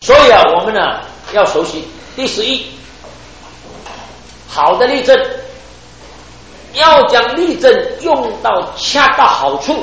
所以啊，我们呢要熟悉第11，好的例证，要将例证用到恰到好处。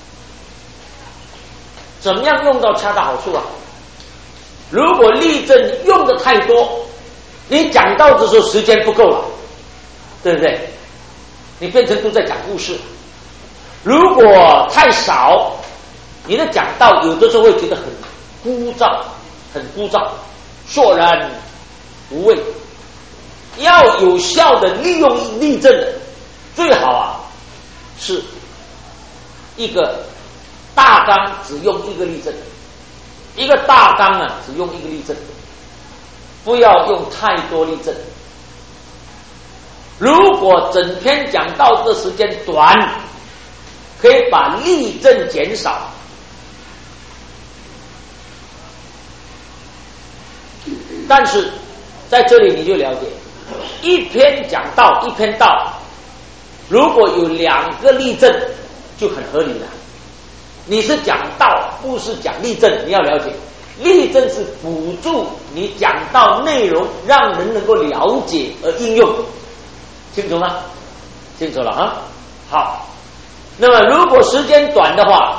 怎么样用到恰到好处啊？如果例证用的太多，你讲道的时候时间不够了，对不对？你变成都在讲故事。如果太少，你的讲道有的时候会觉得很枯燥，索然无味。要有效的利用例证，最好啊是一个大纲只用一个例证，一个大纲啊只用一个例证，不要用太多例证。如果整篇讲道的时间短，可以把例证减少。但是在这里你就了解，一篇讲道一篇道，如果有2个例证就很合理了。你是讲道，不是讲例证，你要了解，例证是辅助你讲道内容，让人能够了解而应用。清楚吗？清楚了啊。好，那么如果时间短的话，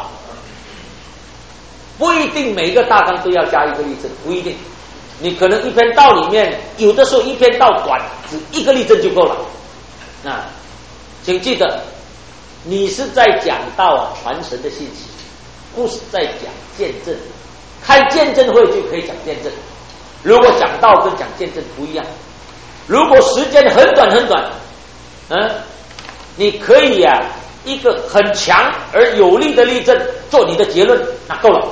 不一定每一个大纲都要加一个例证，不一定。你可能一篇道里面，有的时候一篇道短，只一个例证就够了。那请记得，你是在讲道传承的信息，不是在讲见证。开见证会就可以讲见证，如果讲道跟讲见证不一样。如果时间很短，你可以一个很强而有力的例证做你的结论，那够了。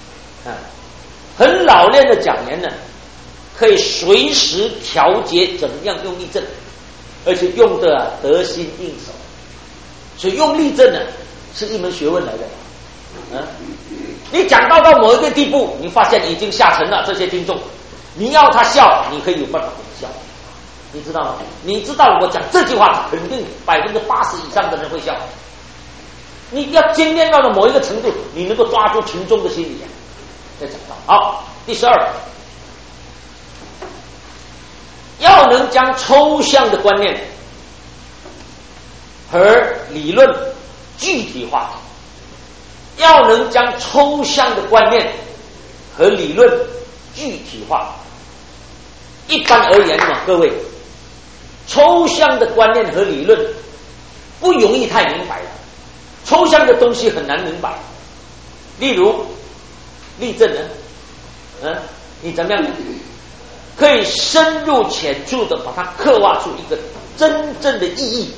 很老练的讲员呢，可以随时调节怎么样用例证，而且用得得心应手。所以用例证呢是一门学问来的。你讲到某一个地步，你发现已经下沉了，这些听众你要他笑，你可以有办法给他笑，你知道吗？你知道我讲这句话肯定80%以上的人会笑。你要精炼到了某一个程度，你能够抓住群众的心理再讲到。好，第12，要能将抽象的观念和理论具体化，要能将抽象的观念和理论具体化。一般而言嘛，各位，抽象的观念和理论不容易太明白了，抽象的东西很难明白。例如例证呢，你怎么样可以深入浅出的把它刻画出一个真正的意义，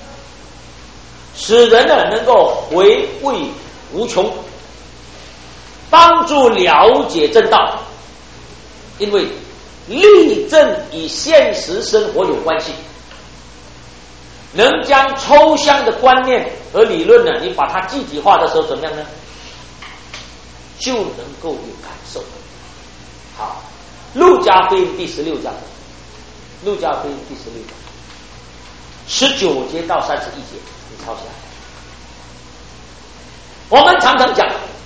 使人呢能够回味无穷，帮助了解正道。因为例证与现实生活有关系，能将抽象的观念和理论呢，你把它具体化的时候怎么样呢？就能够有感受。好，路加福音第16章，路加福音第16章19节到31节，你抄下来。我们常常讲，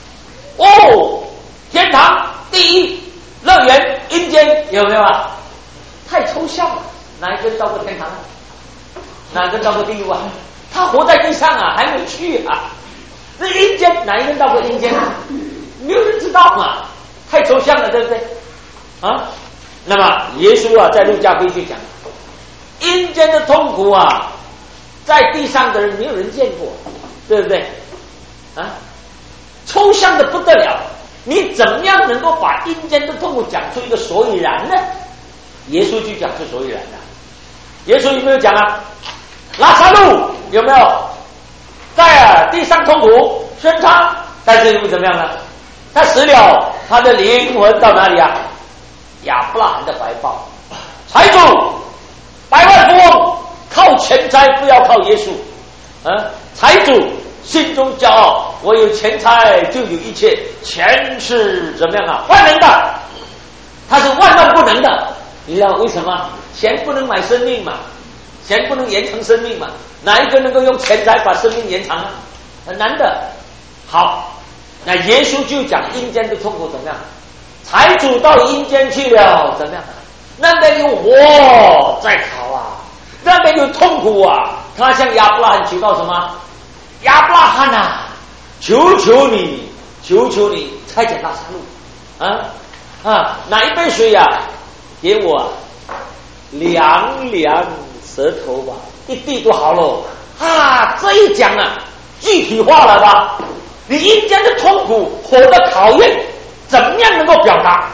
天堂第一乐园阴间，有没有啊？太抽象了，哪一个到过天堂啊？哪个到过地狱啊？他活在地上啊，还没去啊。那阴间哪一个到过阴间啊？没有人知道嘛，太抽象了，对不对？啊，那么耶稣啊，在路加福音就讲，阴间的痛苦啊，在地上的人没有人见过，对不对？啊，抽象的不得了，你怎么样能够把阴间的痛苦讲出一个所以然呢？耶稣就讲出所以然了。耶稣有没有讲啊？拉撒路有没有在地上痛苦宣称，但是又怎么样呢？他死了，他的灵魂到哪里啊？亚伯拉罕的怀抱。财主百万富翁靠钱财，不要靠耶稣。财主心中骄傲，我有钱财就有一切，钱是怎么样啊？万能的，他是万万不能的。你知道为什么？钱不能买生命嘛，钱不能延长生命嘛，哪一个能够用钱财把生命延长啊？很难的。好，那耶稣就讲阴间的痛苦怎么样？ 财主到阴间去了，怎么样？那边有火在烤啊，那边有痛苦啊。他向亚伯拉罕求告什么？亚伯拉罕啊，求求你差遣拉撒路拿一杯水啊，给我凉凉舌头吧，一滴就好了啊。这一讲啊，具体化了吧？你阴间的痛苦、火的考验，怎么样能够表达？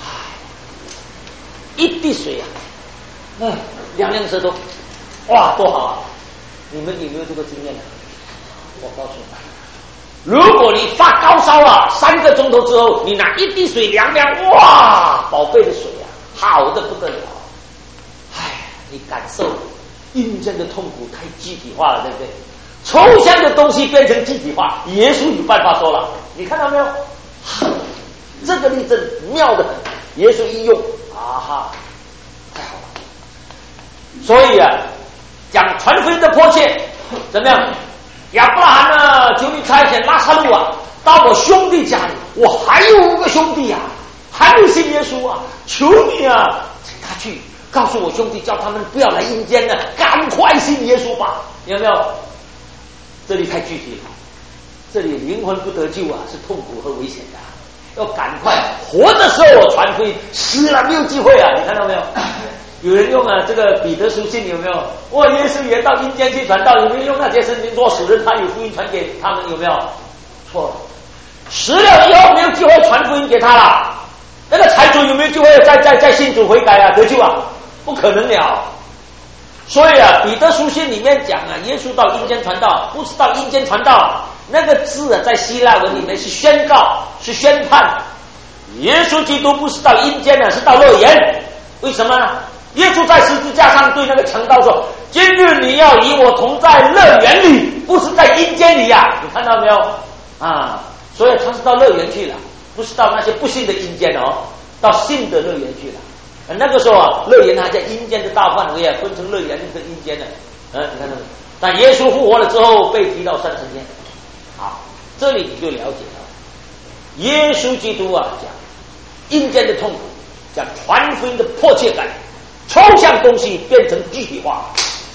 一滴水啊，凉凉舌头，哇，多好啊！你们有没有这个经验呢？我告诉你，如果你发高烧了，3个钟头之后，你拿一滴水凉凉，哇，宝贝的水啊，好的不得了。你感受阴间的痛苦太具体化了，对不对？抽象的东西变成具体化，耶稣有办法说了，你看到没有？这个例证妙得很，耶稣一用，太好了。所以啊，讲传福音的迫切，怎么样？亚伯拉罕呢，求你差遣拉撒路啊，到我兄弟家里，我还有5个兄弟啊，还没信耶稣啊，求你啊，请他去告诉我兄弟，叫他们不要来阴间了，赶快信耶稣吧，有没有？这里太具体了，这里灵魂不得救啊，是痛苦和危险的，要赶快活的时候我传福音，死了没有机会啊！你看到没有？有人用这个彼得书信有没有？耶稣也到阴间去传道，有没有用那些圣经说死人他有福音传给他们？有没有？错了，死了以后没有机会传福音给他了。那个财主有没有机会再信主悔改啊得救啊？不可能了。所以啊，彼得书信里面讲啊，耶稣到阴间传道，不是到阴间传道，那个字啊，在希腊文里面是宣告，是宣判。耶稣基督不是到阴间啊，是到乐园。为什么呢？耶稣在十字架上对那个强盗说：“今日你要与我同在乐园里，不是在阴间里啊！”你看到没有啊？所以他是到乐园去了，不是到那些不信的阴间哦，到信的乐园去了。那个时候啊，乐园还在阴间的大范围啊，分成乐园跟阴间的。你看到没有？但耶稣复活了之后，被提到3层天。好，这里你就了解了，耶稣基督啊，讲阴间的痛苦，讲传福音的迫切感，抽象东西变成具体化，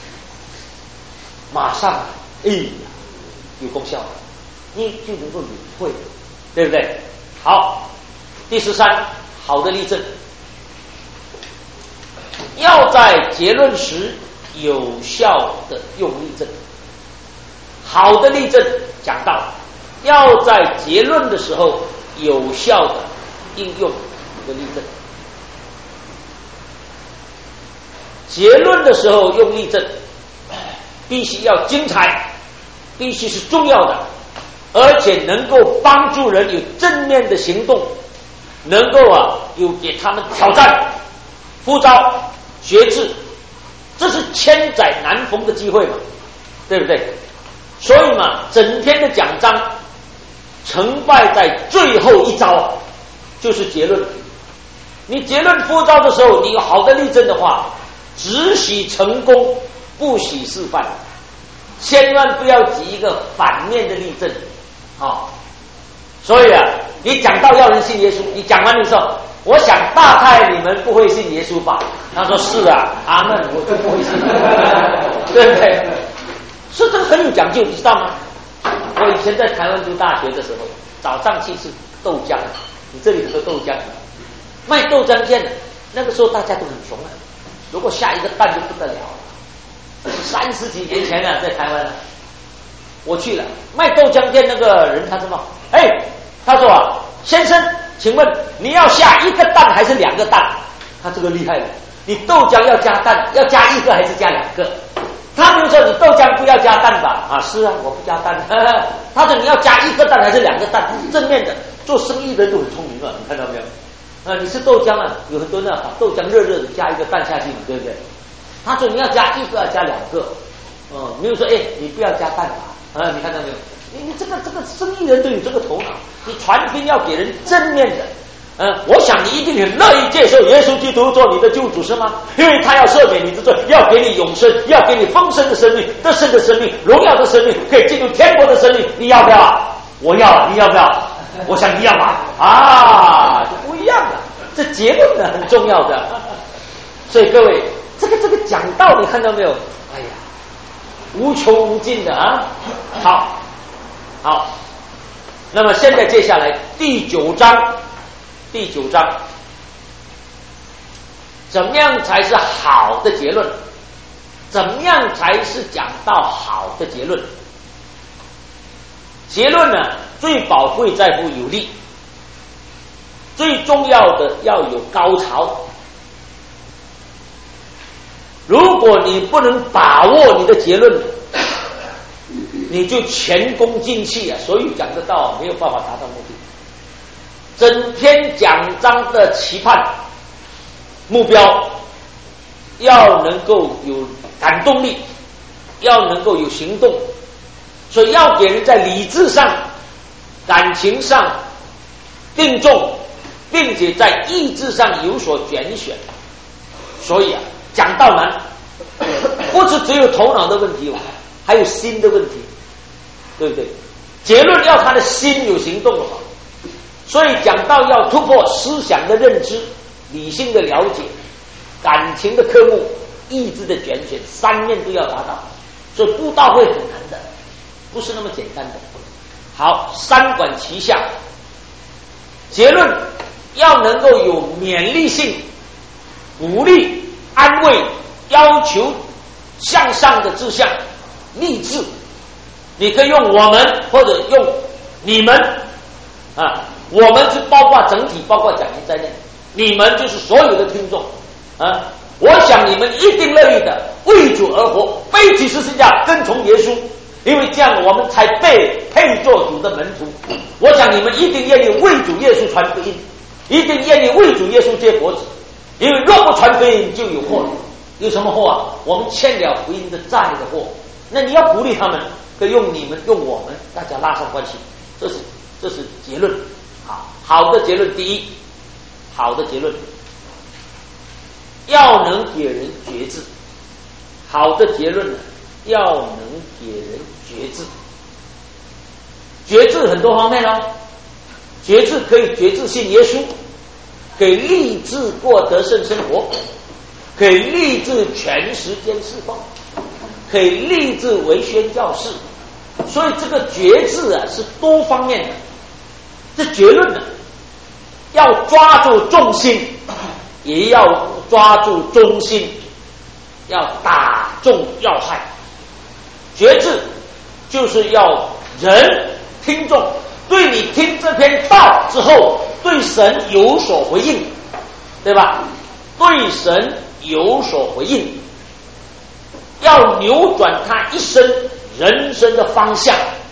马上有功效了，你就能够领会，对不对？好，第13，好的例证。要在结论时有效的用例证。好的例证讲到要在结论的时候有效的应用的例证。结论的时候用例证必须要精彩，必须是重要的，而且能够帮助人有正面的行动，能够有给他们挑战、呼召、学智，这是千载难逢的机会嘛，对不对？所以嘛，整篇的讲章成败在最后一招就是结论。你结论呼召的时候，你有好的例证的话，只许成功，不许示范，千万不要举一个反面的例证所以你讲到要人信耶稣，你讲完的时候，我想大概你们不会信耶稣吧？他说是啊，阿们，我就不会信，对不对？是这个很有讲究，你知道吗？我以前在台湾读大学的时候，早上去吃豆浆，你这里有个豆浆，卖豆浆店的，那个时候大家都很穷啊，如果下一个蛋就不得了了。30几年前在台湾我去了卖豆浆店，那个人他说他说先生，请问你要下1个蛋还是2个蛋？他这个厉害了，你豆浆要加蛋，要加1个还是加2个？他没有说你豆浆不要加蛋吧？是啊，我不加蛋。他说你要加1个蛋还是2个蛋？正面的，做生意的人都很聪明了，你看到没有？你吃豆浆有很多人把豆浆热热的加1个蛋下去，对不对？他说你要加1个，要加2个。没有说你不要加蛋吧？你看到没有？你这个生意人都有这个头脑，你传福音要给人正面的。我想你一定很乐意接受耶稣基督做你的救主，是吗？因为他要赦免你的罪，要给你永生，要给你丰盛的生命、得胜的生命、荣耀的生命，可以进入天国的生命。你要不要？我要，你要不要？我想你要吧？不样啊，这结论呢很重要的。所以各位，这个讲道，你看到没有？哎呀，无穷无尽的啊！好，那么现在接下来第9章，怎么样才是好的结论？怎么样才是讲到好的结论？结论呢，最宝贵在乎有力，最重要的要有高潮。如果你不能把握你的结论，你就前功尽弃啊！所以讲得到没有办法达到目的。整篇讲章的期盼目标要能够有感动力，要能够有行动，所以要给人在理智上、感情上定重，并且在意志上有所拣选。所以啊，讲道难，不是只有头脑的问题，还有心的问题，对不对？结论要他的心有行动了嘛。所以讲道要突破思想的认知、理性的了解、感情的科目、意志的拣选，3面都要达到。所以布道会很难的，不是那么简单的。好，3管齐下，结论要能够有勉励性、鼓励、安慰、要求向上的志向、励志。你可以用我们或者用你们啊，我们是包括整体，包括讲员在内，你们就是所有的听众啊。我想你们一定乐意的为主而活，背起十字架跟从耶稣，因为这样我们才配做主的门徒。我想你们一定愿意为主耶稣传福音，一定愿意为主耶稣结果子，因为若不传福音就有祸了。有什么祸啊？我们欠了福音的债的祸。那你要鼓励他们，可以用你们用我们，大家拉上关系，这是结论。好的结论，第一，好的结论要能给人觉知。好的结论呢，要能给人觉知。觉知很多方面哦，觉知可以觉知信耶稣，可以立志过得胜生活，可以立志全时间侍奉，可以立志为宣教士。所以这个觉知啊是多方面的。这结论呢，要抓住重心，也要抓住中心，要打中要害。觉知就是要人听众对你听这篇道之后，对神有所回应，对吧？对神有所回应，要扭转他一生人生的方向。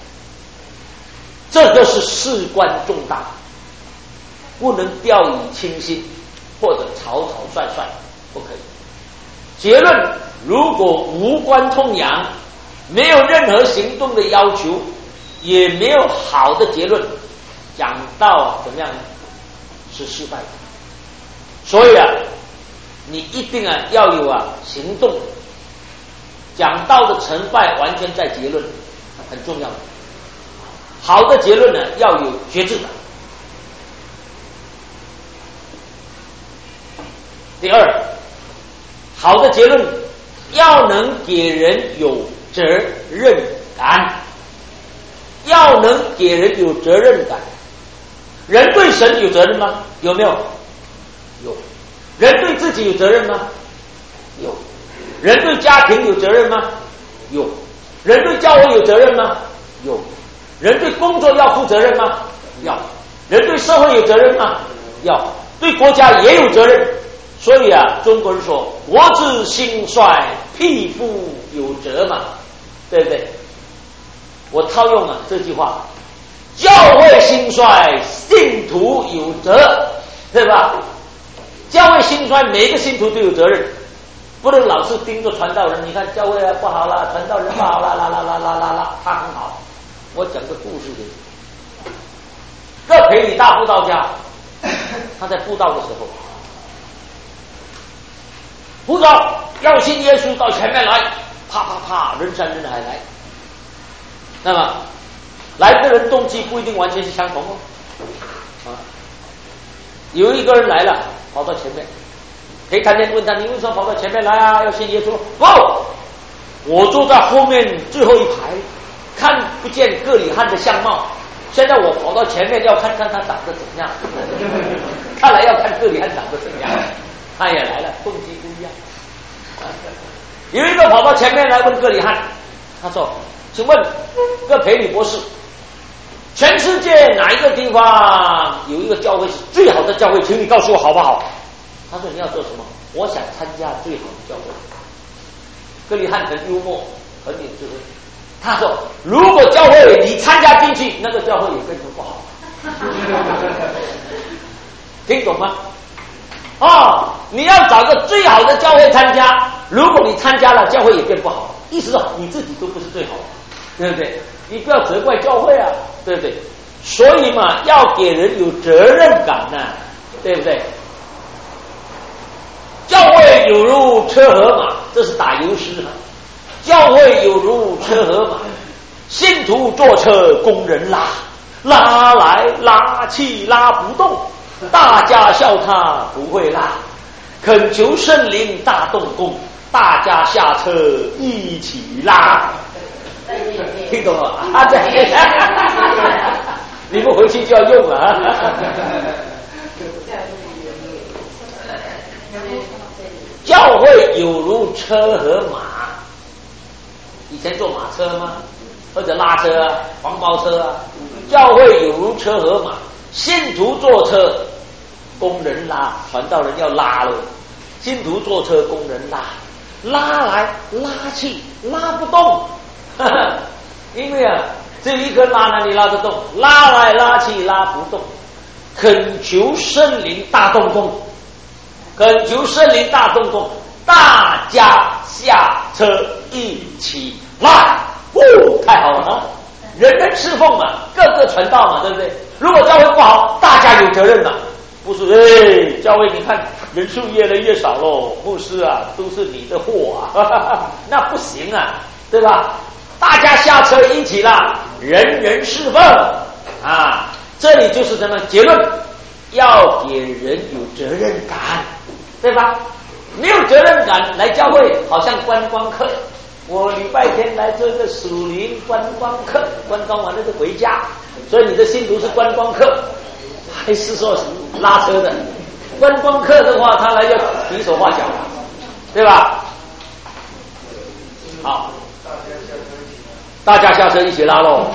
这个是事关重大，不能掉以轻心或者草草率率，不可以。结论如果无关痛痒，没有任何行动的要求，也没有好的结论，讲到怎么样呢？是失败的。所以啊，你一定要有行动。讲道的成败完全在结论，很重要的。好的结论呢，要有觉知的。第二，好的结论要能给人有责任感，要能给人有责任感。人对神有责任吗？有没有？有。人对自己有责任吗？有。人对家庭有责任吗？有。人对教会有责任吗？有。人对工作要负责任吗？要。人对社会有责任吗？要。对国家也有责任。所以中国人说国之兴衰，匹夫有责嘛，对不对？我套用这句话，教会兴衰，信徒有责，对吧？教会兴衰，每一个信徒都有责任，不能老是盯着传道人。你看教会不好啦，传道人不好啦，他很好。我讲个故事给你。葛培理大布道家，他在布道的时候，布道要信耶稣到前面来，啪啪啪，人山人海来。那么来的人动机不一定完全是相同哦。 有一个人来了，跑到前面，裴谭天问他：“你为什么跑到前面来啊？要信耶稣？”不，我坐在后面最后一排，看不见各里汉的相貌。现在我跑到前面要看看他长得怎样，看来要看各里汉长得怎样。他也来了，动机不一样。有一个跑到前面来问各里汉，他说：“请问各裴李博士，全世界哪一个地方有一个教会是最好的教会？请你告诉我好不好？”他说：“你要做什么？我想参加最好的教会。”各里汉很幽默，很有智慧。他说：“如果教会你参加进去，那个教会也变成不好。”听懂吗？你要找个最好的教会参加，如果你参加了，教会也变不好。意思说你自己都不是最好的，对不对？你不要责怪教会啊，对不对？所以嘛，要给人有责任感呐，对不对？教会有如车和马，这是打油诗啊。教会有如车和马，信徒坐车，工人拉，拉来拉去拉不动，大家笑他不会拉，恳求圣灵大动工，大家下车一起拉。听懂了啊？对，你们回去就要用了啊。教会有如车和马，以前坐马车吗？或者拉车啊，黄包车啊。教会有如车和马，信徒坐车，工人拉，传道人要拉了。信徒坐车，工人拉，拉来拉去拉不动，因为只有一颗拉哪里拉得动？拉来拉去拉不动，恳求圣灵大动工，恳求圣灵大动工，大家下车一起拉。太好了啊！人人侍奉嘛，各个传道嘛，对不对？如果教会不好，大家有责任嘛。不是，教会你看人数越来越少喽，牧师啊都是你的货啊，那不行啊，对吧？大家下车一起啦，人人侍奉啊！这里就是什么结论？要给人有责任感，对吧？没有责任感来教会，好像观光客。我礼拜天来做个属灵观光客，观光完了就回家，所以你的信徒是观光客，还是说拉车的？观光客的话，他来要比手画脚，对吧？好，大家下车一起拉喽！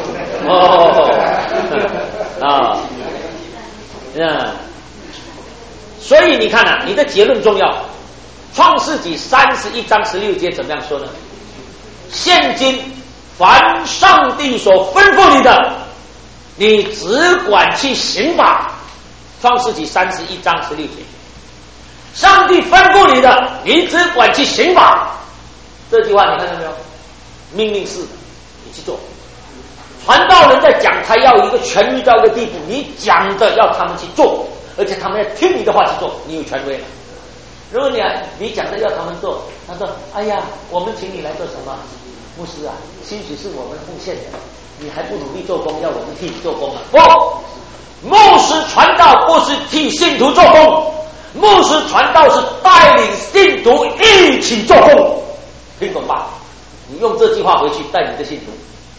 所以你看啊，你的结论重要。创世纪31章16节怎么样说呢？现今凡上帝所吩咐你的，你只管去行吧。创世纪31章16节，上帝吩咐你的，你只管去行吧。这句话你看到没有？命令式的，你去做。传道人在讲台要一个权威到一个地步，你讲的要他们去做，而且他们要听你的话去做，你有权威了。如果你讲的要他们做，他说：“哎呀，我们请你来做什么？牧师啊，兴许是我们奉献的，你还不努力做工，要我们替你做工啊？”不，牧师传道不是替信徒做工，牧师传道是带领信徒一起做工，听懂吧？你用这句话回去带你的信徒。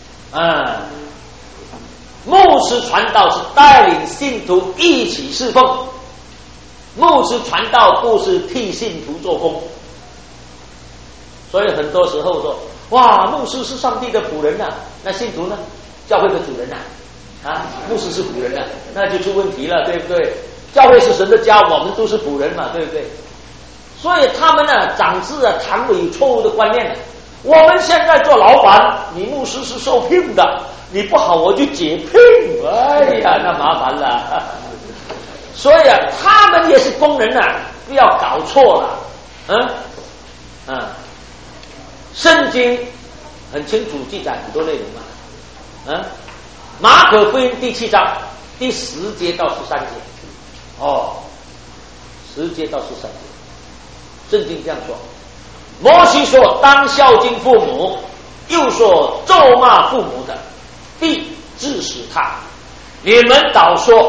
牧师传道是带领信徒一起侍奉。牧师传道不是替信徒做工，所以很多时候说，哇，牧师是上帝的仆人啊，那信徒呢？教会的主人啊，牧师是仆人啊，那就出问题了，对不对？教会是神的家，我们都是仆人嘛，对不对？所以他们长子常有错误的观念。我们现在做老板，你牧师是受聘的，你不好我就解聘，哎呀，那麻烦了。所以他们也是工人不要搞错了。圣经很清楚记载很多内容马可福音第7章第10节到13节，10节到13节，圣经这样说：摩西说，当孝敬父母，又说咒骂父母的，必治死他。你们倒说，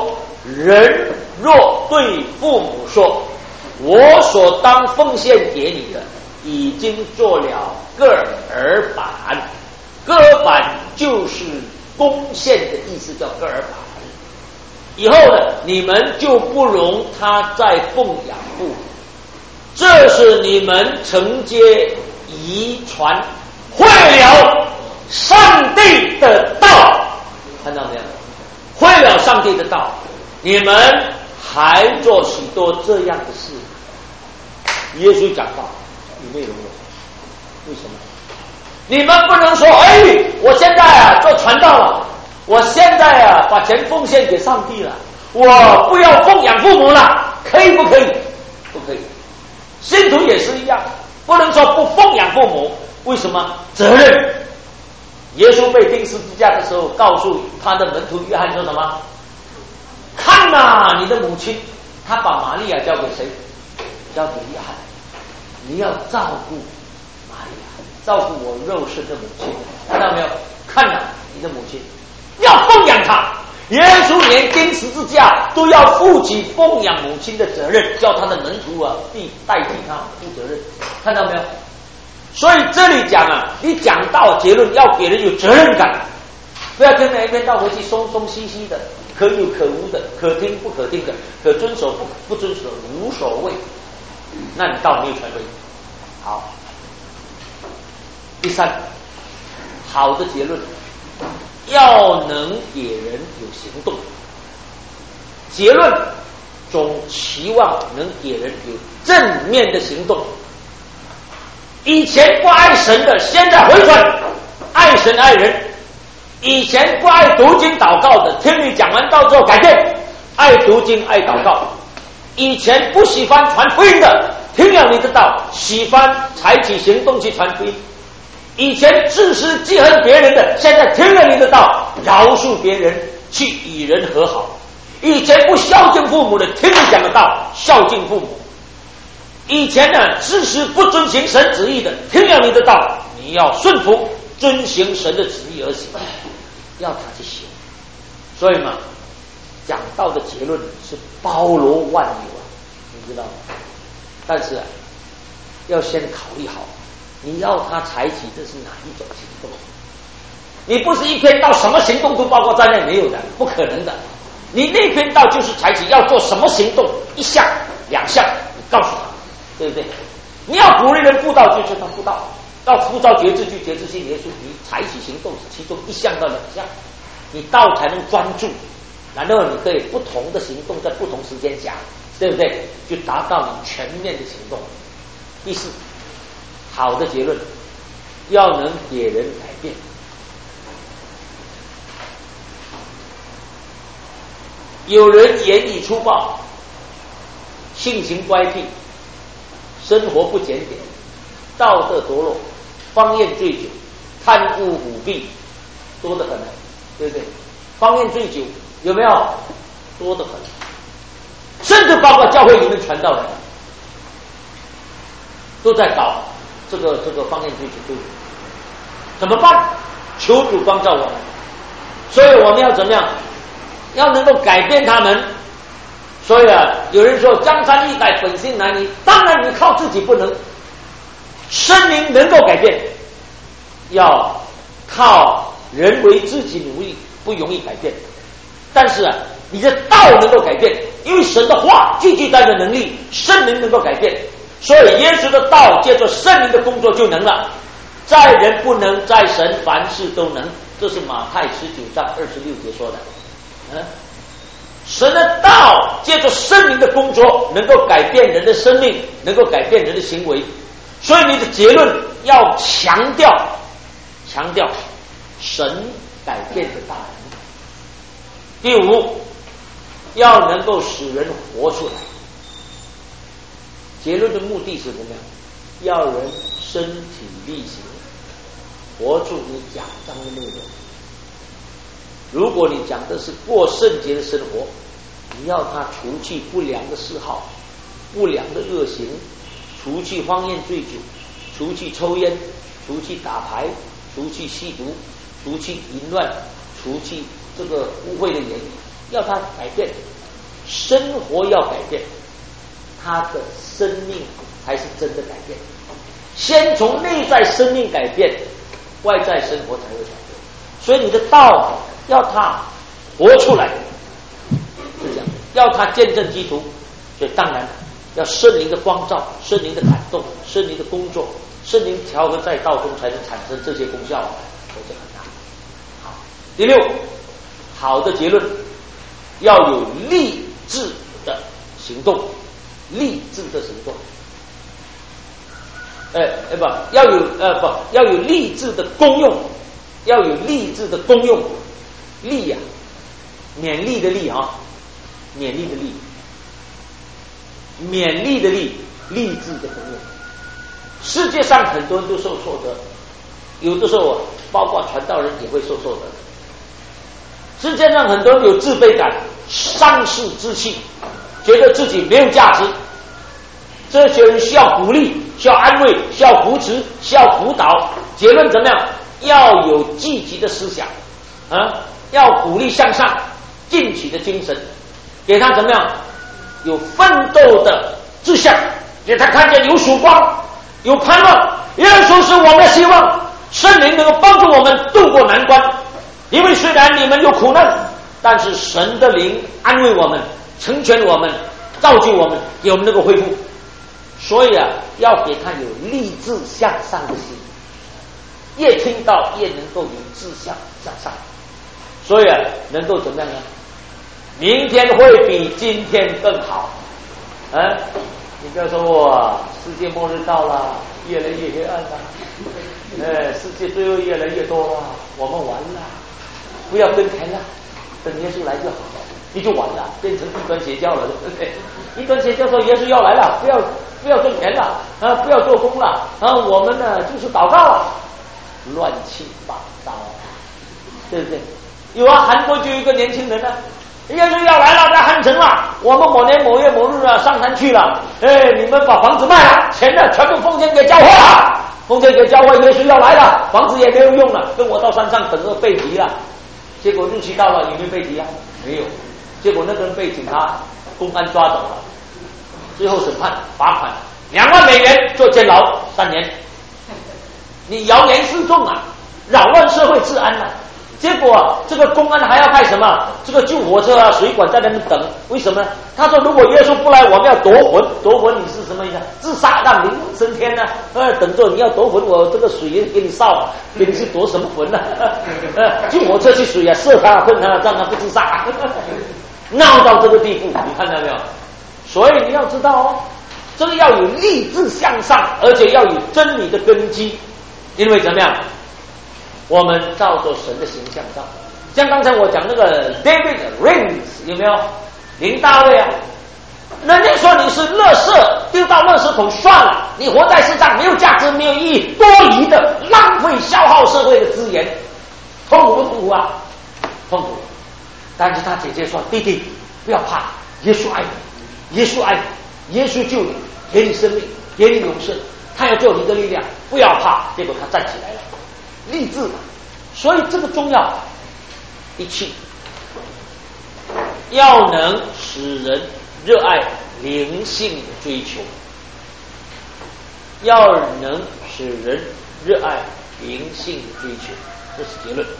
人若对父母说：“我所当奉献给你的，已经做了个耳板。”个耳板就是贡献的意思，叫个耳板。以后呢，你们就不容他再奉养父母，这是你们承接遗传坏了上帝的道，看到没有？坏了上帝的道，你们还做许多这样的事。耶稣讲道有没有用？为什么？你们不能说，我现在做传道了，我现在把钱奉献给上帝了，我不要奉养父母了，可以不可以？不可以。信徒也是一样，不能说不奉养父母。为什么？责任。耶稣被钉十字架的时候，告诉他的门徒约翰说什么？看哪，你的母亲。他把玛利亚交给谁？交给约翰。你要照顾玛利亚，照顾我肉身的母亲，看到没有？看哪，你的母亲，要奉养她。耶稣连钉十字架都要负起奉养母亲的责任，叫他的门徒代替他负责任，看到没有？所以这里讲你讲到结论要给人有责任感，不要跟每一篇道回去松松兮兮的，可有可无的，可听不可听的，可遵守不遵守，无所谓。那你道没有权威。好，第三，好的结论要能给人有行动。结论总期望能给人有正面的行动。以前不爱神的，现在回转爱神爱人；以前不爱读经祷告的，听你讲完道之后改变，爱读经爱祷告；以前不喜欢传福音的，听了你的道，喜欢采取行动去传福音；以前自私记恨别人的，现在听了你的道，饶恕别人，去与人和好；以前不孝敬父母的，听你讲的道，孝敬父母；以前呢，自私不遵行神旨意的，听了你的道，你要顺服遵行神的旨意而行，要他去行。所以嘛，讲道的结论是包罗万有你知道吗？但是要先考虑好，你要他采取的是哪一种行动？你不是一篇道什么行动都包括在内，没有的，不可能的。你那篇道就是采取要做什么行动，一项两项，你告诉他，对不对？你要鼓励人布道，就叫他布道；要呼召决志，就决志信耶稣。你采取行动其中一项到两项，你道才能专注，然后你可以不同的行动在不同时间讲，对不对？就达到你全面的行动。第四，好的结论要能给人改变。有人言语粗暴，性情乖僻，生活不检点，道德堕落，方宴醉酒，贪污舞弊，多得很，对不对？方宴醉酒有没有？多得很，甚至包括教会里面传道人都在搞这个方宴醉酒都有。怎么办？求主光照我们。所以我们要怎么样？要能够改变他们。所以有人说江山易改，本性难移。当然你靠自己不能，生灵能够改变，要靠人为自己努力，不容易改变。但是你的道能够改变，因为神的话具具带着能力，圣灵能够改变。所以耶稣的道借着圣灵的工作就能了。在人不能，在神凡事都能。这是马太19章26节说的。神的道借着圣灵的工作能够改变人的生命，能够改变人的行为。所以你的结论要强调神改变的大能。第五，要能够使人活出来。结论的目的是怎么样？要人身体力行，活出你讲章的内容。如果你讲的是过圣洁的生活，你要他除去不良的嗜好，不良的恶行，除去荒宴醉酒，除去抽烟，除去打牌，除去吸毒，除去淫乱，除去这个污秽的言语，要他改变。 生活要改变，他的生命才是真的改变。先从内在生命改变，外在生活才会改变。所以你的道要他活出来，是这样，要他见证基督，所以当然要圣灵的光照、圣灵的感动、圣灵的工作、圣灵调和在道中，才能产生这些功效，所以这很难。好，第六，好的结论要有立志的行动，立志的行动。要有立志的功用，要有立志的功用。励呀，勉励的励啊，勉励的励，勉励的励，励志的功用。世界上很多人都受挫折，有的时候包括传道人也会受挫折。世界上很多人有自卑感、丧失志气，觉得自己没有价值。这些人需要鼓励，需要安慰，需要扶持，需要辅导。结论怎么样？要有积极的思想要鼓励向上、进取的精神，给他怎么样？有奋斗的志向，给他看见有曙光、有盼望。耶稣是我们的希望，圣灵能够帮助我们度过难关。因为虽然你们有苦难，但是神的灵安慰我们、成全我们、造就我们，给我们能够恢复。所以要给他有立志向上的心，越听到越能够有志向向上。所以能够怎么样呢？明天会比今天更好。你不要说哇，世界末日到了，越来越黑暗了，世界罪恶越来越多了，我们完了，不要跟甜了，等耶稣来就好了，你就完了，变成异端邪教了，对不对？异端邪教说耶稣要来了，不要挣钱了不要做工了我们呢就是祷告了，乱七八糟，对不对？有韩国就有一个年轻人耶稣要来了，在汉城了，我们某年某月某日上山去了，你们把房子卖了，钱呢全部奉献给教会了，奉献给教会，耶稣要来了，房子也没有用了，跟我到山上等着被提了。结果日期到了，有没有被提没有。结果那个人被警察公安抓走了，最后审判罚款2万美元，坐监牢3年。你谣言示众扰乱社会治安结果这个公安还要派什么？这个救火车水管在那边等，为什么？他说如果耶稣不来，我们要夺魂。夺魂你是什么意思？自杀，让灵魂升天等着你要夺魂，我这个水也给你烧，给你去夺什么魂救火车去水射他困他，让他不自杀。闹到这个地步，你看到没有？所以你要知道这个要有立志向上，而且要有真理的根基。因为怎么样？我们照着神的形象造，像刚才我讲那个 David Rings 有没有？林大卫人家说你是垃圾，丢到垃圾桶算了，你活在世上没有价值，没有意义，多余的，浪费消耗社会的资源，痛苦不痛苦痛苦。但是他姐姐说弟弟不要怕，耶稣爱你，耶稣爱你，耶稣救你，给你生命，给你永生，他要做你的力量，不要怕。结果他站起来了，励志。所以这个重要。第7，要能使人热爱灵性的追求，要能使人热爱灵性的追求，这是结论。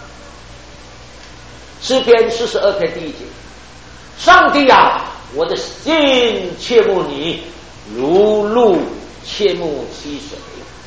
诗篇42篇第1节，上帝我的心切慕你，如鹿切慕溪水。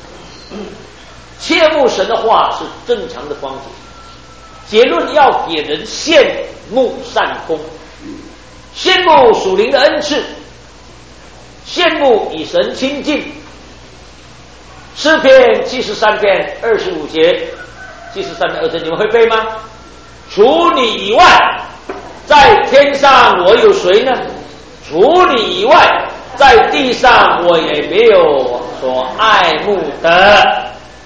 切慕神的话是正常的光景。结论要给人羡慕善功，羡慕属灵的恩赐，羡慕与神亲近。诗篇73篇25节，73篇2节，你们会背吗？除你以外，在天上我有谁呢？除你以外，在地上我也没有所爱慕的。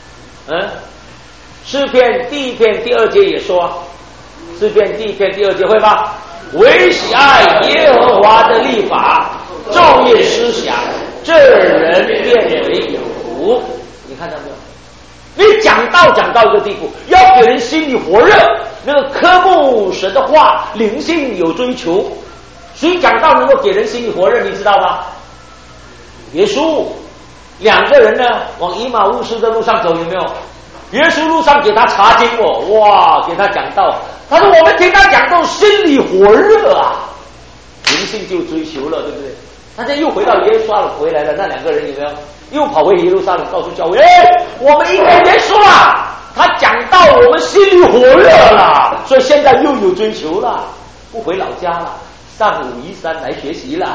诗篇第1篇第2节也说，诗篇第1篇第2节会吧？唯喜爱耶和华的律法，昼夜思想，这人便为有福。你看到没有？你讲到一个地步，要给人心里火热，那个科目神的话，灵性有追求， 谁讲道能够给人心里火热，你知道吗？耶稣。两个人呢往以马忤斯的路上走，有没有？耶稣路上给他查经哦，哇，给他讲道。他说我们听他讲道，心里火热啊，灵性就追求了，对不对？大家又回到耶路撒冷回来了，那两个人有没有？又跑回耶路撒冷告诉教会，我们应该耶稣啊，他讲道我们心里火热了，所以现在又有追求了，不回老家了，上武夷山来学习了。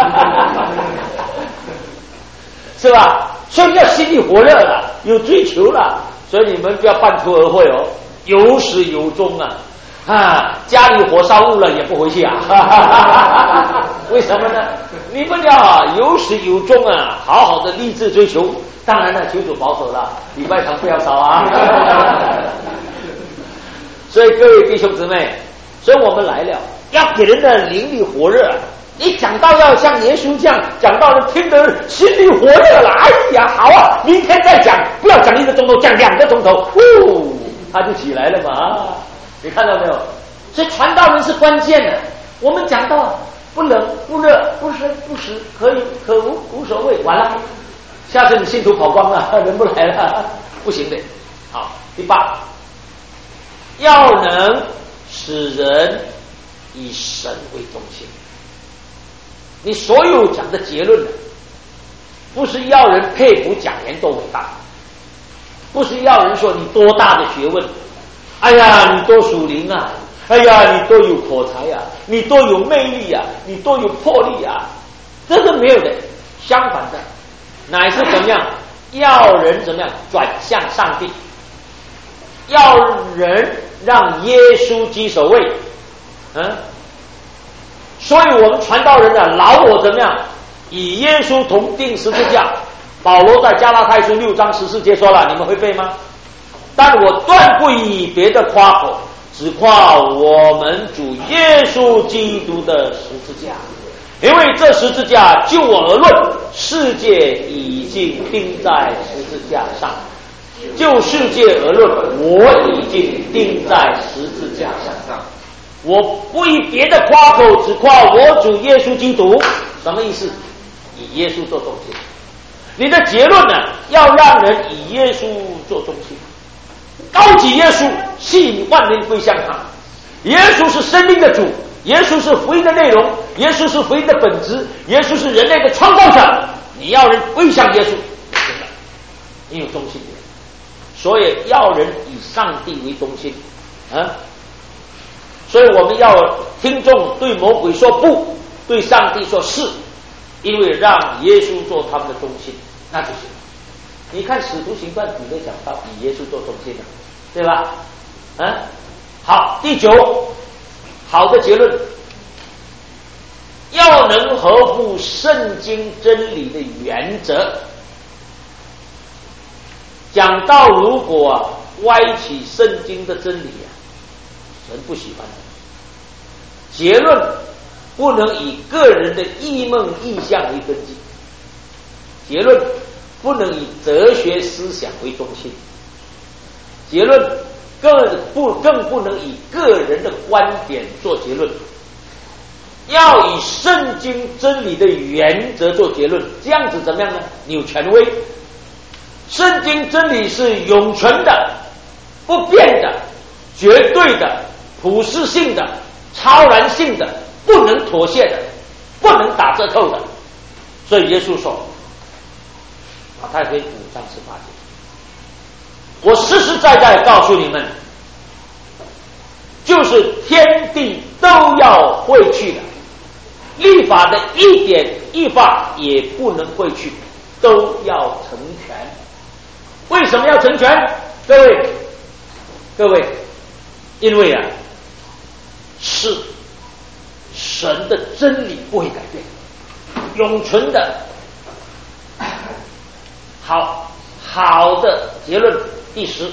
是吧？所以要心里火热了，有追求了，所以你们不要半途而废哦，有始有终啊！家里火烧误了也不回去啊！为什么呢？你们要有始有终啊，好好的立志追求。当然了，求主保守了，礼拜堂不要少啊！所以各位弟兄姊妹，所以我们来了，要给人的灵里火热。你讲到要像耶稣这样讲到人听得人心里火热了，哎呀，好啊，明天再讲，不要讲1个钟头，讲2个钟头，他就起来了嘛。你看到没有？所以传道人是关键的。我们讲到不冷不热不生不死，可有可无无所谓，完了，下次你信徒跑光了，人不来了，不行的。好，第8，要能使人以神为中心。你所有讲的结论不是要人佩服讲员多伟大，不是要人说你多大的学问，哎呀你多属灵啊，哎呀你多有口才啊，你多有魅力啊，你多有魄力啊，这个没有的。相反的，乃是怎么样？要人怎么样转向上帝，要人让耶稣居首位。所以我们传道人老我怎么样？以耶稣同钉十字架。保罗在加拉太书6章14节说了，你们会背吗？但我断不以别的夸口，只夸我们主耶稣基督的十字架。因为这十字架就我而论，世界已经钉在十字架上；就世界而论，我已经钉在十字架上。我不以别的夸口，只夸我主耶稣基督。什么意思？以耶稣做中心。你的结论要让人以耶稣做中心，高举耶稣，吸引万人归向他。耶稣是生命的主，耶稣是福音的内容，耶稣是福音的本质，耶稣是人类的创造者。你要人归向耶稣，真的，你有中心点。所以要人以上帝为中心所以我们要听众对魔鬼说不，对上帝说是，因为让耶稣做他们的中心，那就行了。你看使徒行传里面讲到以耶稣做中心对吧？好，第9，好的结论，要能合乎圣经真理的原则。讲到如果歪曲圣经的真理神不喜欢的。结论不能以个人的异梦意象为根基，结论不能以哲学思想为中心，结论更不能以个人的观点做结论，要以圣经真理的原则做结论。这样子怎么样呢？你有权威。圣经真理是永存的、不变的、绝对的、普世性的、超然性的，不能妥协的，不能打折扣的。所以耶稣说，马太福音5章18节，我实实在在告诉你们，就是天地都要废去的，律法的一点一画也不能废去，都要成全。为什么要成全？各位，因为是神的真理不会改变，永存的。好的结论。第10，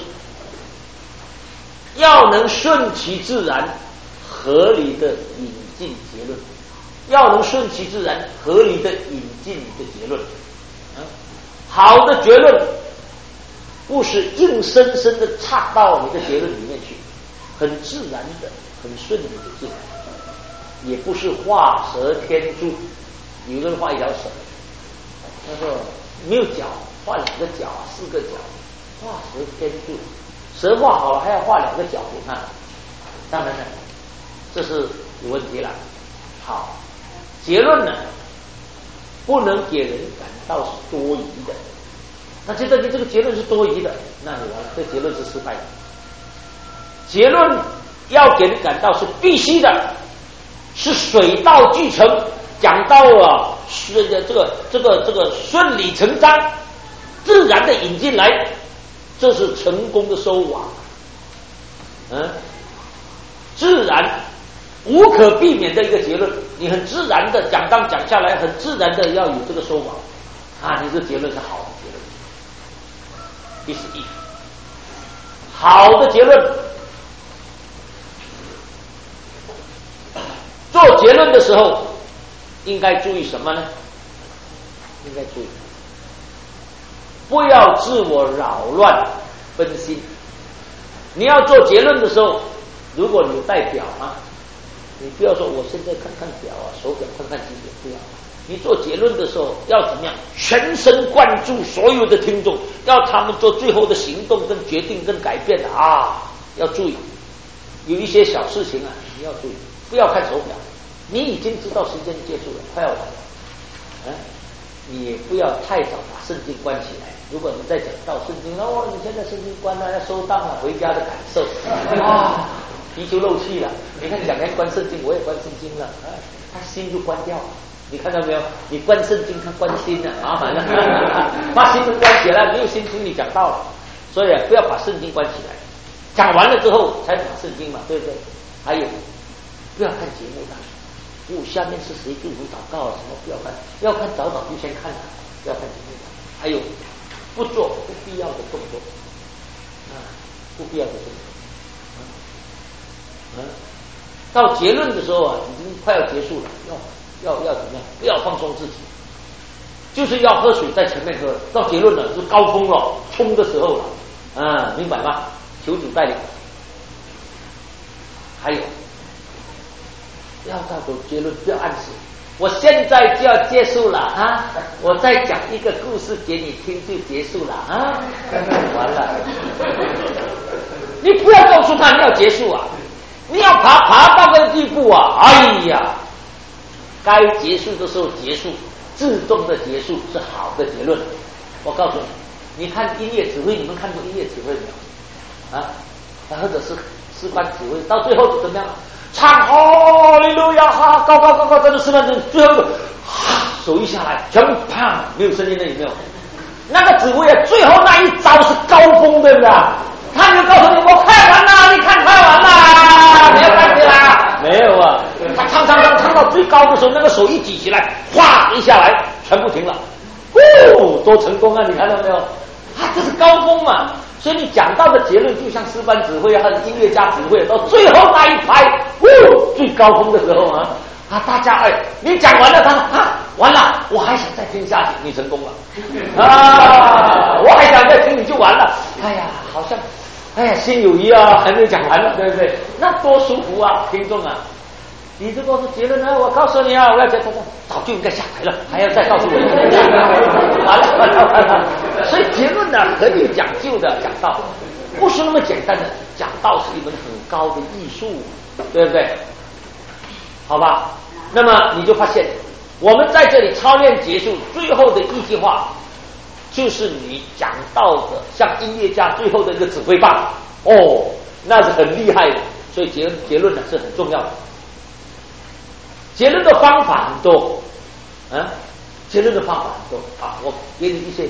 要能顺其自然，合理的引进结论。要能顺其自然，合理的引进你的结论。好的结论不是硬生生的插到你的结论里面去，很自然的，很顺理的自然。 也不是画蛇添足。有一个人画一条蛇，他说没有脚，画2个脚4个脚，画蛇添足。蛇画好了还要画2个脚给他，当然了，这是有问题了。好，结论呢，不能给人感到是多疑的。那觉得你这个结论是多疑的，那你完了，这结论是失败的。结论要给人感到是必须的，是水到渠成，讲到了是这个顺理成章，自然的引进来，这是成功的收网。自然无可避免的一个结论，你很自然的讲下来，很自然的要有这个收网啊，你这结论是好的结论。第11，好的结论，做结论的时候应该注意什么呢？应该注意不要自我扰乱分心。你要做结论的时候，如果你带表啊，你不要说我现在看看表啊，手表看看几点，不要。你做结论的时候要怎么样？全神贯注所有的听众，要他们做最后的行动跟决定跟改变啊！要注意，有一些小事情啊，你要注意，不要看手表。你已经知道时间结束了，快要完了，你也不要太早把圣经关起来。如果你再讲到圣经，哦，你现在圣经关了，要收档了，回家的感受啊，皮球漏气了。你看讲关圣经，我也关圣经了，他心就关掉了。你看到没有？你关圣经，他关心了，麻烦了，把心门关起来，没有心听你讲道了。所以不要把圣经关起来，讲完了之后才把圣经嘛，对不对？还有，不要看节目的。下面是谁祝福祷告什么不要看，要看早就先看了，不要看节目的。还有，不做不必要的动作，不必要的动作。到结论的时候啊，已经快要结束了，要怎么样？不要放松自己，就是要喝水在前面喝。到结论了是高峰了，冲的时候了，明白吗？求主带领。还有，要到结论，不要暗示。我现在就要结束了啊！我再讲一个故事给你听就结束了啊！完了，你不要告诉他你要结束啊！你要爬到个地步啊！哎呀，该结束的时候结束，自动的结束是好的结论。我告诉你，你看音乐指挥，你们看过音乐指挥没有？或者是诗班指挥，到最后怎么样？唱哈利路亚哈，高，在这诗班指，最后一个手一下来，全部啪，没有声音了，有没有？那个指挥啊，最后那一招是高峰的啦。他就告诉你，我看完了，你看完了，没有关系啦，没有啊。他唱到最高的时候，那个手一举起来，哗一下来，全部停了，多成功啊！你看到没有？这是高峰嘛。所以你讲到的结论，就像诗班指挥还是音乐家指挥，到最后那一拍，最高峰的时候大家你讲完了，他完了，我还想再听下去，你成功了我还想再听，你就完了。好像心有余啊，还没讲完了，对不对？那多舒服啊，听众啊！你这个是结论呢，我告诉你啊，我要讲早就应该下台了，还要再告诉我，完了。所以结论呢很有讲究的，讲道不是那么简单的，讲道是一门很高的艺术，对不对？好吧，那么你就发现，我们在这里操练结束，最后的一句话，就是你讲到的像音乐家最后的一个指挥棒，那是很厉害的。所以结论呢是很重要的。结论的方法很多，结论的方法很多我给你一些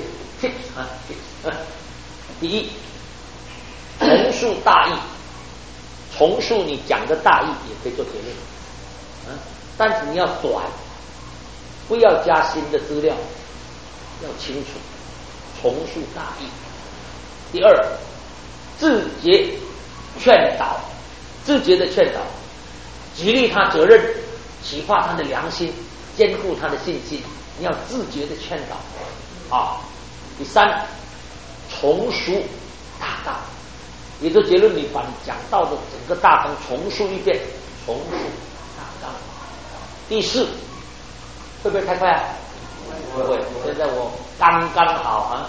tips 第一，重述大意，重述你讲的大意也可以做结论，但是你要短，不要加新的资料，要清楚，重述大意。第二，自觉劝导，自觉的劝导，激励他责任，启发他的良心，坚固他的信心，你要自觉的劝导第三，重述大纲，也就结论，你把你讲到的整个大纲重述一遍，重述大纲第4，会不会太快啊？不会，现在我刚刚好啊。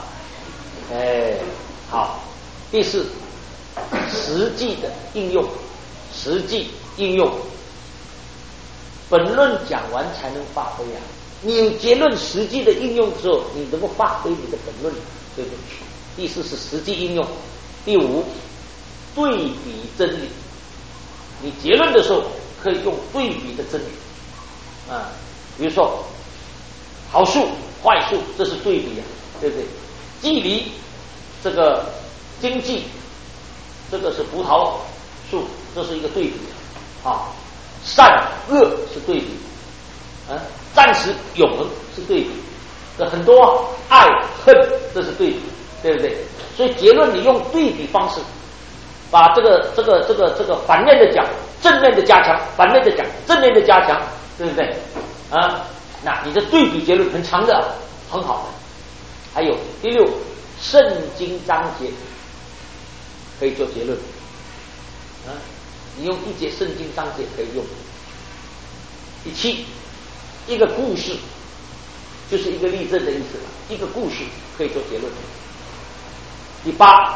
好，第4，实际的应用，实际应用。本论讲完才能发挥啊！你有结论实际的应用之后，你能够发挥你的本论，对不对？第4是实际应用。第5，对比真理。你结论的时候可以用对比的真理啊，比如说好树坏树，这是对比啊，对不对？距离这个经济，这个是葡萄树，这是一个对比啊。善恶是对比啊，暂时永恒是对比，这很多爱恨这是对比，对不对？所以结论你用对比方式，把这个反面的讲，正面的加强，反面的讲，正面的加强，对不对？啊，那你的对比结论很长的，很好的。还有第6，圣经章节可以做结论啊，你用一节圣经章节可以用。第7，一个故事，就是一个例证的意思，一个故事可以做结论。第8，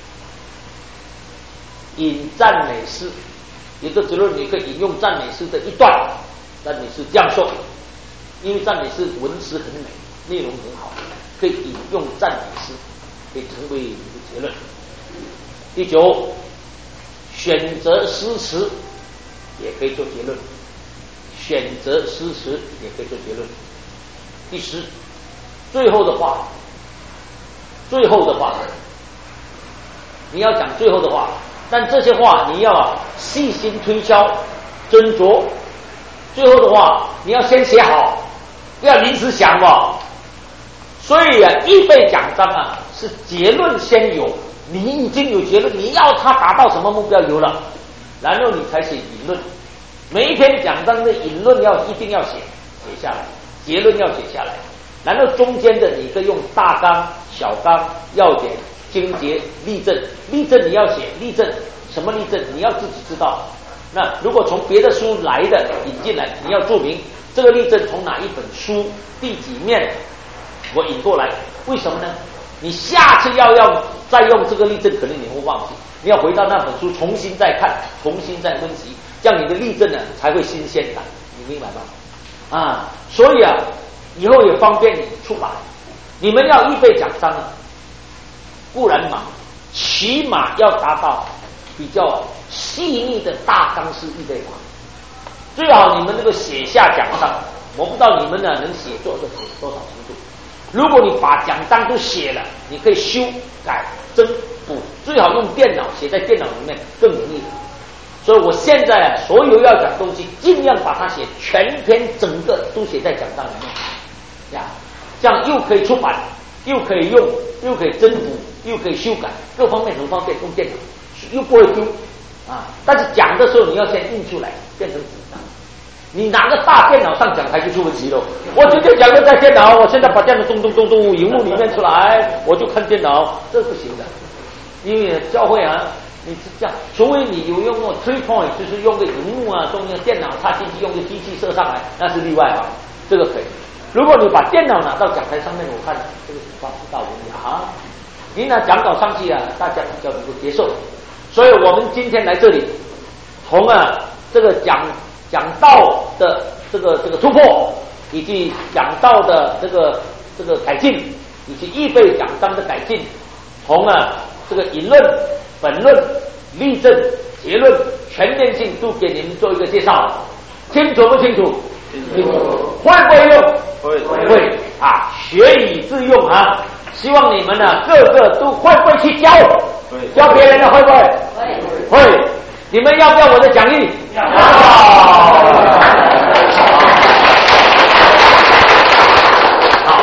引赞美诗，有的结论你可以引用赞美诗的一段，赞美诗这样说，因为赞美诗文词很美，内容很好，可以引用赞美诗，可以成为你的结论。第9，选择诗词也可以做结论，选择诗词也可以做结论。第10，最后的话，你要讲最后的话，但这些话你要细心推敲斟酌，最后的话你要先写好，不要临时想嘛。所以啊，预备讲章啊是结论先有，你已经有结论，你要他达到什么目标有了，然后你才写引论。每一篇讲章的引论一定要写下来，结论要写下来，然后中间的你可以用大纲、小纲、要点、经节、例证。例证你要写例证，什么例证你要自己知道。那如果从别的书来的引进来，你要注明这个例证从哪一本书第几面我引过来，为什么呢？你下次再用这个例证，可能你会忘记，你要回到那本书重新再看，重新再温习，这样你的例证呢才会新鲜感，你明白吗？啊，所以啊，以后也方便你出版。你们要预备讲章啊，固然忙，起码要达到比较细腻的大纲式预备法。最好你们那个写下讲章，我不知道你们呢能写作的多少程度。如果你把讲章都写了，你可以修改增补，最好用电脑写在电脑里面更容易。所以我现在啊，所有要讲东西尽量把它写全篇整个都写在讲章里面呀，这样又可以出版，又可以用，又可以增补，又可以修改，各方面很方便，用电脑又不会丢啊。但是讲的时候你要先印出来变成纸张，你拿个大电脑上讲台就出问题了。我今天讲的在电脑，我现在把电脑咚荧幕里面出来，我就看电脑，这不行的。因为教会啊，你是这样，除非你有用过 3 point， 就是用个荧幕啊，用个电脑插进去，用个机器射上来，那是例外啊，这个可以。如果你把电脑拿到讲台上面，我看这个发不到文雅，你拿讲稿上去啊，大家比较能够接受。所以我们今天来这里，从这个讲道的这个突破，以及讲道的这个改进，以及预备讲章的改进，从这个引论、本论、例证、结论全面性都给你们做一个介绍，清楚不清楚？清楚。会不会用？会啊，学以致用啊！希望你们呢，个个都会不会去教？教别人的会不会？会。你们要不要我的讲义？要。好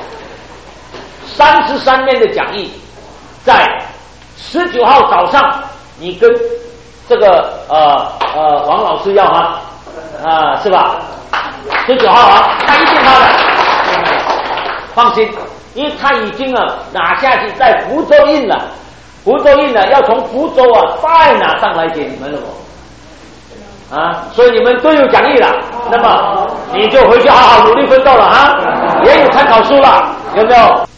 ，33面的讲义，在19号早上，你跟这个王老师要吗？是吧？19号啊，他一定他的，放心，因为他已经拿下去在福州印了。福州印呢，要从福州再拿上来给你们了所以你们都有讲义了。那么你就回去好好努力奋斗了啊！也有参考书了，有没有？